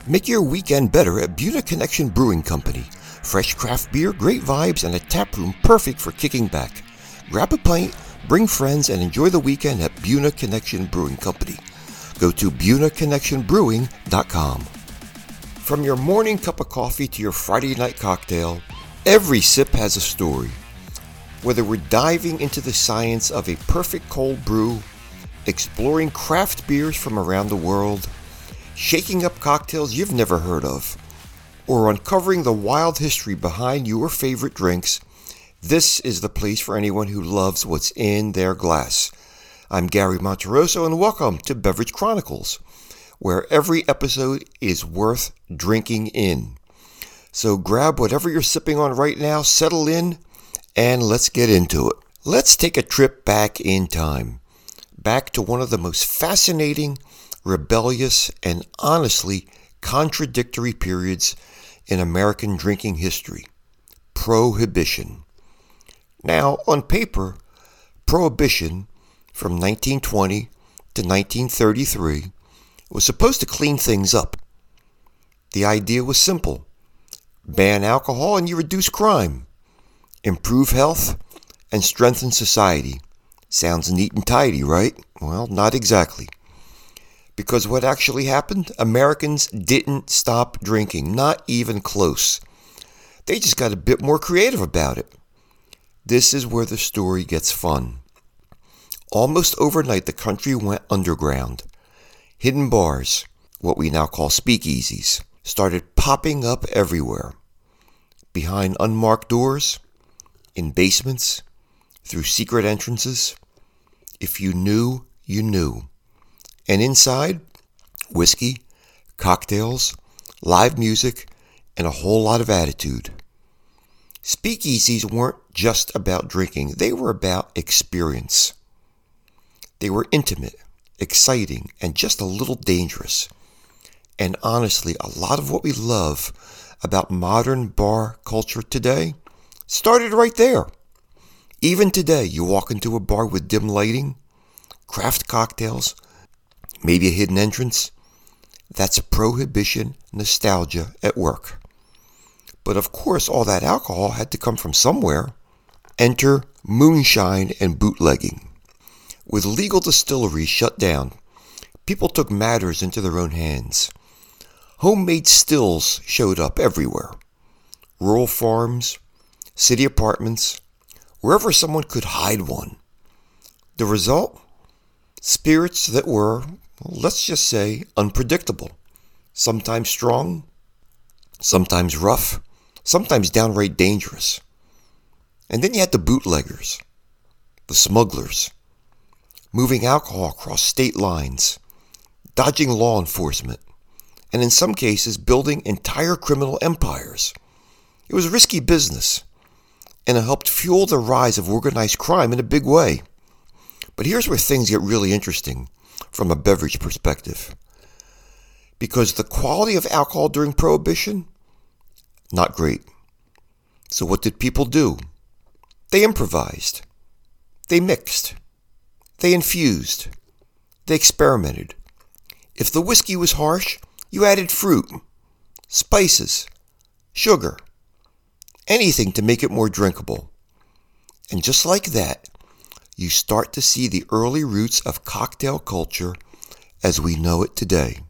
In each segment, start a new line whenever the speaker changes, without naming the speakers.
Make your weekend better at Buna Connection Brewing Company. Fresh craft beer, great vibes, and a tap room perfect for kicking back. Grab a pint, bring friends, and enjoy the weekend at Buna Connection Brewing Company. Go to BunaConnectionBrewing.com. From your morning cup of coffee to your Friday night cocktail, every sip has a story. Whether we're diving into the science of a perfect cold brew, exploring craft beers from around the world, shaking up cocktails you've never heard of, or uncovering the wild history behind your favorite drinks, this is the place for anyone who loves what's in their glass. I'm Gary Monterosso, and welcome to Beverage Chronicles, where every episode is worth drinking in. So grab whatever you're sipping on right now, settle in, and let's get into it. Let's take a trip back in time, back to one of the most fascinating, rebellious, and honestly contradictory periods in American drinking history: Prohibition. Now, on paper, Prohibition from 1920 to 1933 was supposed to clean things up. The idea was simple: ban alcohol and you reduce crime, improve health, and strengthen society. Sounds neat and tidy, right? Well, not exactly. Because what actually happened? Americans didn't stop drinking, not even close. They just got a bit more creative about it. This is where the story gets fun. Almost overnight, the country went underground. Hidden bars, what we now call speakeasies, started popping up everywhere. Behind unmarked doors, in basements, through secret entrances. If you knew, you knew. And inside, whiskey, cocktails, live music, and a whole lot of attitude. Speakeasies weren't just about drinking, they were about experience. They were intimate, exciting, and just a little dangerous. And honestly, a lot of what we love about modern bar culture today started right there. Even today, you walk into a bar with dim lighting, craft cocktails, maybe a hidden entrance. That's Prohibition nostalgia at work. But of course, all that alcohol had to come from somewhere. Enter moonshine and bootlegging. With legal distilleries shut down, people took matters into their own hands. Homemade stills showed up everywhere. Rural farms, city apartments, wherever someone could hide one. The result? Spirits that were, let's just say, unpredictable. Sometimes strong, sometimes rough, sometimes downright dangerous. And then you had the bootleggers, the smugglers, moving alcohol across state lines, dodging law enforcement, and in some cases building entire criminal empires. It was risky business, and it helped fuel the rise of organized crime in a big way. But here's where things get really interesting from a beverage perspective. Because the quality of alcohol during Prohibition, not great. So what did people do? They improvised. They mixed. They infused. They experimented. If the whiskey was harsh, you added fruit, spices, sugar, anything to make it more drinkable. And just like that, you start to see the early roots of cocktail culture as we know it today.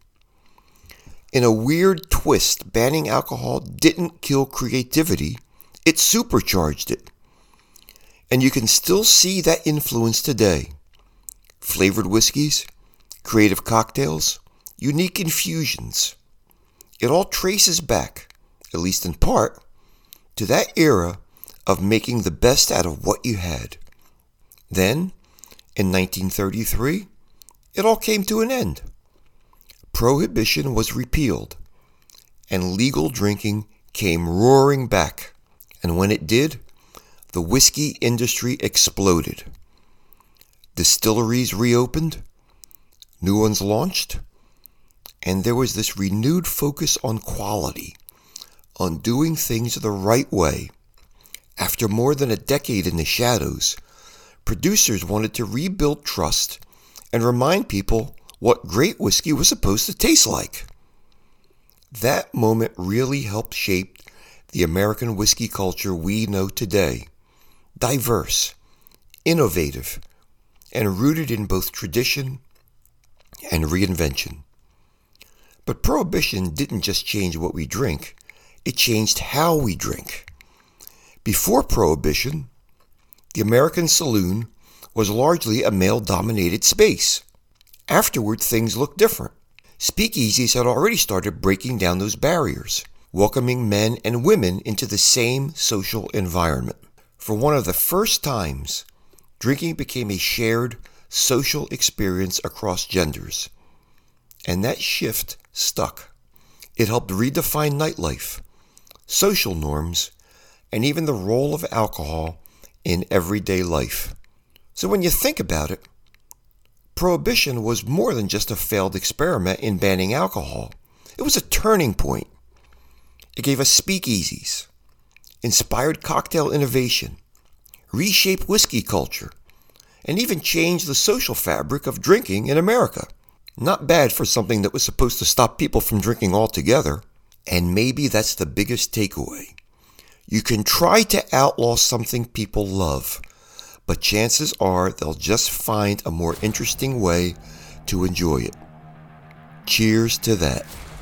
In a weird twist, banning alcohol didn't kill creativity, it supercharged it. And you can still see that influence today. Flavored whiskeys, creative cocktails, unique infusions. It all traces back, at least in part, to that era of making the best out of what you had. Then, in 1933, it all came to an end. Prohibition was repealed, and legal drinking came roaring back. And when it did, the whiskey industry exploded. Distilleries reopened, new ones launched, and there was this renewed focus on quality, on doing things the right way. After more than a decade in the shadows, producers wanted to rebuild trust and remind people what great whiskey was supposed to taste like. That moment really helped shape the American whiskey culture we know today. Diverse, innovative, and rooted in both tradition and reinvention. But Prohibition didn't just change what we drink, it changed how we drink. Before Prohibition, the American saloon was largely a male-dominated space. Afterward, things looked different. Speakeasies had already started breaking down those barriers, welcoming men and women into the same social environment. For one of the first times, drinking became a shared social experience across genders. And that shift stuck. It helped redefine nightlife, social norms, and even the role of alcohol in everyday life. So when you think about it, Prohibition was more than just a failed experiment in banning alcohol. It was a turning point. It gave us speakeasies, inspired cocktail innovation, reshaped whiskey culture, and even changed the social fabric of drinking in America. Not bad for something that was supposed to stop people from drinking altogether. And maybe that's the biggest takeaway. You can try to outlaw something people love, but chances are they'll just find a more interesting way to enjoy it. Cheers to that.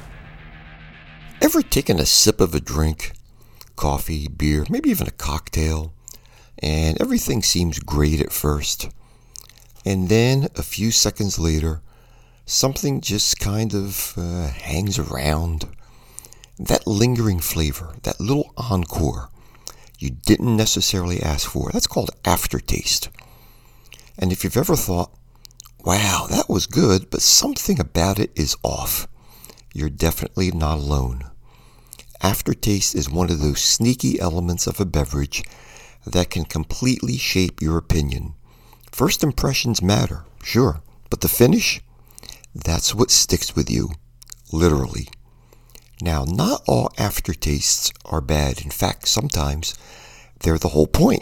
Ever taken a sip of a drink, coffee, beer, maybe even a cocktail, and everything seems great at first, and then a few seconds later, something just kind of hangs around? That lingering flavor, that little encore you didn't necessarily ask for, that's called aftertaste. And if you've ever thought, wow, that was good, but something about it is off, you're definitely not alone. Aftertaste is one of those sneaky elements of a beverage that can completely shape your opinion. First impressions matter, sure, but the finish? That's what sticks with you, literally. Now, not all aftertastes are bad. In fact, sometimes they're the whole point.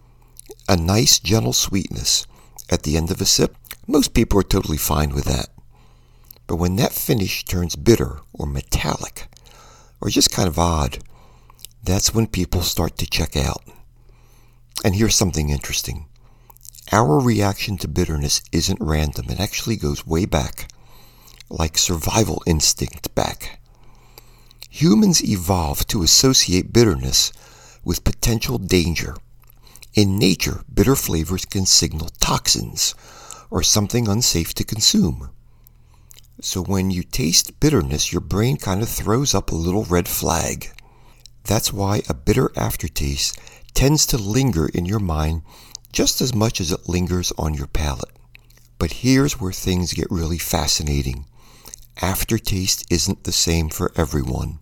A nice, gentle sweetness at the end of a sip, most people are totally fine with that. But when that finish turns bitter or metallic, or just kind of odd, that's when people start to check out. And here's something interesting. Our reaction to bitterness isn't random. It actually goes way back, like survival instinct back. Humans evolved to associate bitterness with potential danger. In nature, bitter flavors can signal toxins or something unsafe to consume. So when you taste bitterness, your brain kind of throws up a little red flag. That's why a bitter aftertaste tends to linger in your mind just as much as it lingers on your palate. But here's where things get really fascinating. Aftertaste isn't the same for everyone.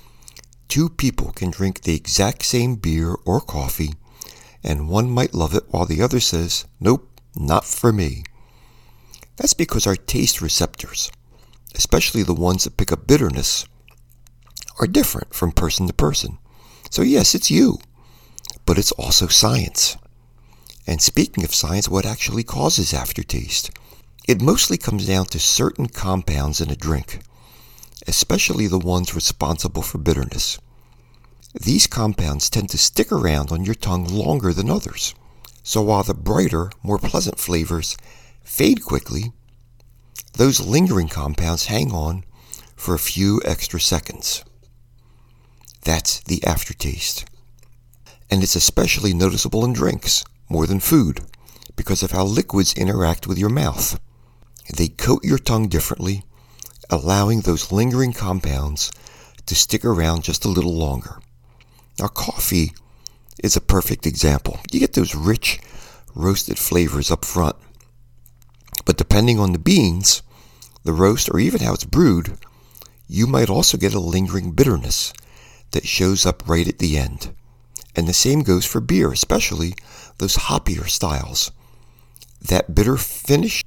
Two people can drink the exact same beer or coffee, and one might love it while the other says, nope, not for me. That's because our taste receptors, especially the ones that pick up bitterness, are different from person to person. So yes, it's you, but it's also science. And speaking of science, what actually causes aftertaste? It mostly comes down to certain compounds in a drink, especially the ones responsible for bitterness. These compounds tend to stick around on your tongue longer than others. So while the brighter, more pleasant flavors fade quickly, those lingering compounds hang on for a few extra seconds. That's the aftertaste. And it's especially noticeable in drinks, more than food, because of how liquids interact with your mouth. They coat your tongue differently, allowing those lingering compounds to stick around just a little longer. Now, coffee is a perfect example. You get those rich, roasted flavors up front. But depending on the beans, the roast, or even how it's brewed, you might also get a lingering bitterness that shows up right at the end. And the same goes for beer, especially those hoppier styles. That bitter finish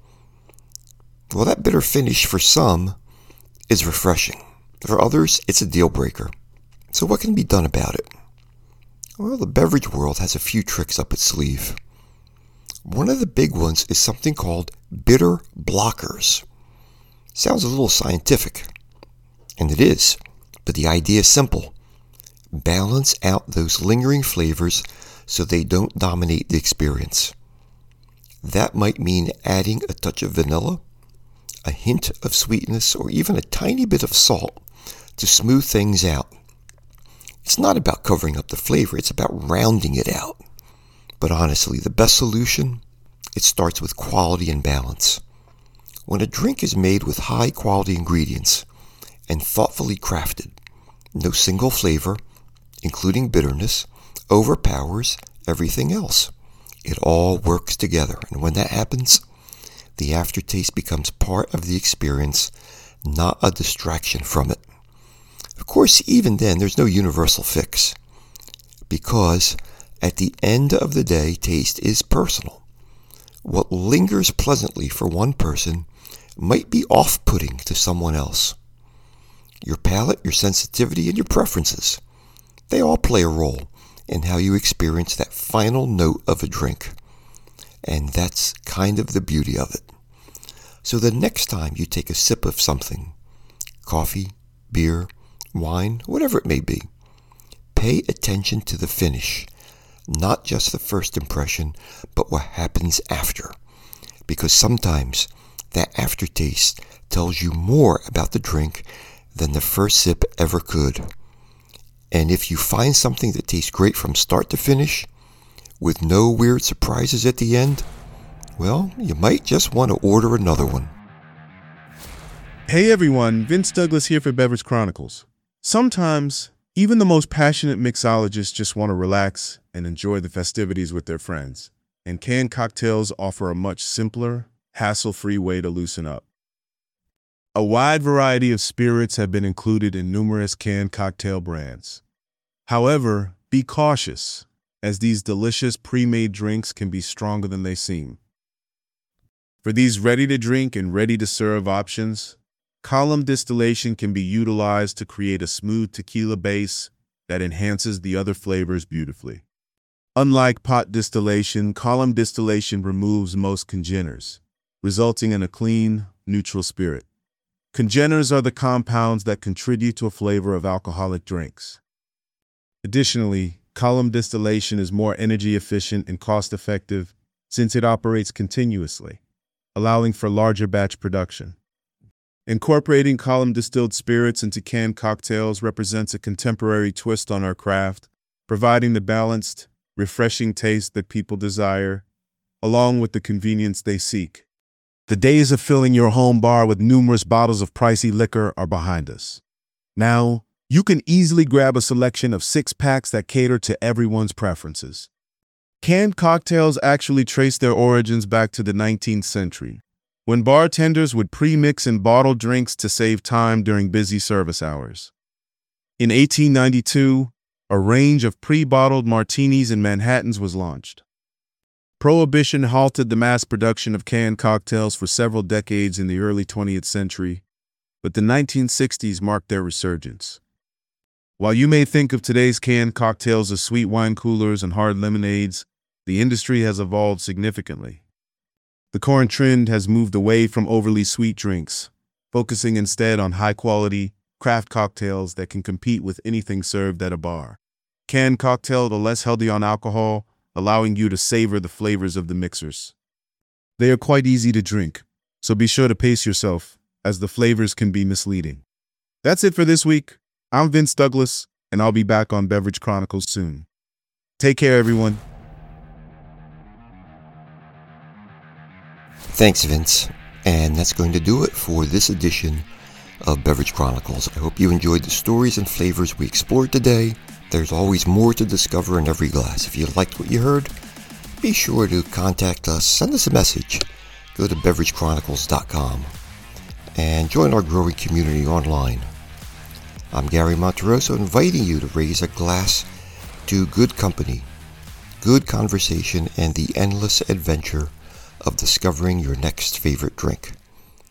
for some is refreshing. For others, it's a deal breaker. So what can be done about it? Well, the beverage world has a few tricks up its sleeve. One of the big ones is something called bitter blockers. Sounds a little scientific, and it is. But the idea is simple. Balance out those lingering flavors so they don't dominate the experience. That might mean adding a touch of vanilla, a hint of sweetness, or even a tiny bit of salt to smooth things out. It's not about covering up the flavor, it's about rounding it out. But honestly, the best solution, it starts with quality and balance. When a drink is made with high quality ingredients and thoughtfully crafted, no single flavor, including bitterness, overpowers everything else. It all works together, and when that happens, the aftertaste becomes part of the experience, not a distraction from it. Of course, even then, there's no universal fix, because at the end of the day, taste is personal. What lingers pleasantly for one person might be off-putting to someone else. Your palate, your sensitivity, and your preferences, they all play a role in how you experience that final note of a drink. And that's kind of the beauty of it. So the next time you take a sip of something, coffee, beer, wine, whatever it may be, pay attention to the finish, not just the first impression, but what happens after. Because sometimes that aftertaste tells you more about the drink than the first sip ever could. And if you find something that tastes great from start to finish, with no weird surprises at the end, well, you might just want to order another one.
Hey everyone, Vince Douglas here for Beverage Chronicles. Sometimes, even the most passionate mixologists just want to relax and enjoy the festivities with their friends. And canned cocktails offer a much simpler, hassle-free way to loosen up. A wide variety of spirits have been included in numerous canned cocktail brands. However, be cautious, as these delicious pre-made drinks can be stronger than they seem. For these ready-to-drink and ready-to-serve options, column distillation can be utilized to create a smooth tequila base that enhances the other flavors beautifully. Unlike pot distillation, column distillation removes most congeners, resulting in a clean, neutral spirit. Congeners are the compounds that contribute to a flavor of alcoholic drinks. Additionally, column distillation is more energy efficient and cost-effective since it operates continuously, allowing for larger batch production. Incorporating column distilled spirits into canned cocktails represents a contemporary twist on our craft, providing the balanced, refreshing taste that people desire, along with the convenience they seek. The days of filling your home bar with numerous bottles of pricey liquor are behind us. Now, you can easily grab a selection of 6-packs that cater to everyone's preferences. Canned cocktails actually trace their origins back to the 19th century, when bartenders would pre-mix and bottle drinks to save time during busy service hours. In 1892, a range of pre-bottled martinis and Manhattans was launched. Prohibition halted the mass production of canned cocktails for several decades in the early 20th century, but the 1960s marked their resurgence. While you may think of today's canned cocktails as sweet wine coolers and hard lemonades, the industry has evolved significantly. The current trend has moved away from overly sweet drinks, focusing instead on high-quality, craft cocktails that can compete with anything served at a bar. Canned cocktails are less healthy on alcohol, allowing you to savor the flavors of the mixers. They are quite easy to drink, so be sure to pace yourself, as the flavors can be misleading. That's it for this week. I'm Vince Douglas, and I'll be back on Beverage Chronicles soon. Take care, everyone.
Thanks, Vince. And that's going to do it for this edition of Beverage Chronicles. I hope you enjoyed the stories and flavors we explored today. There's always more to discover in every glass. If you liked what you heard, be sure to contact us, send us a message. Go to beveragechronicles.com and join our growing community online. I'm Gary Monteroso, inviting you to raise a glass to good company, good conversation, and the endless adventure of discovering your next favorite drink.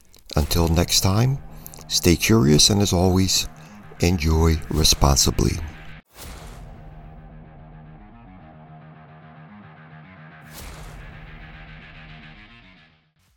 Until next time, stay curious and as always, enjoy responsibly.